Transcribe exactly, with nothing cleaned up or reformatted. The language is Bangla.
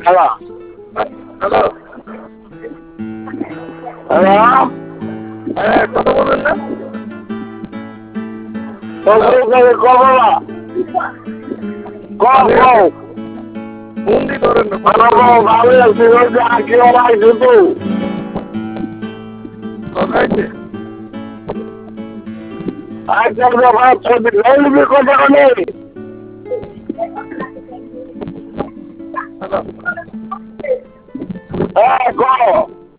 হ্যালো হ্যালো হ্যালো হ্যাঁ কথা বলেন না কবলা কম কম বন্দি করেন না ভালো লাগছে আগে ওরা আইসে তো কথাইছে আচ্ছা ভাই ছবি লইবি কথা নেই হ্যালো হ্যাঁ কম